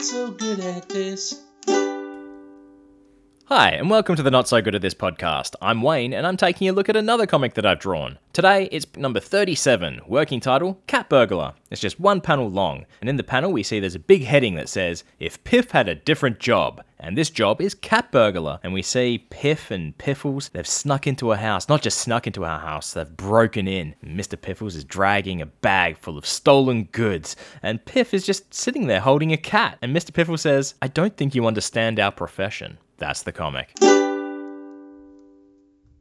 so good at this. Hi, and welcome to the Not So Good at This podcast. I'm Wayne, and I'm taking a look at another comic that I've drawn. Today, it's number 37, working title, Cat Burglar. It's just one panel long, and in the panel we see there's a big heading that says, If Piff Had a Different Job. And this job is Cat Burglar. And we see Piff and Piffles, they've snuck into a house. Not just snuck into our house, they've broken in. And Mr. Piffles is dragging a bag full of stolen goods. And Piff is just sitting there holding a cat. And Mr. Piffles says, I don't think you understand our profession. That's the comic.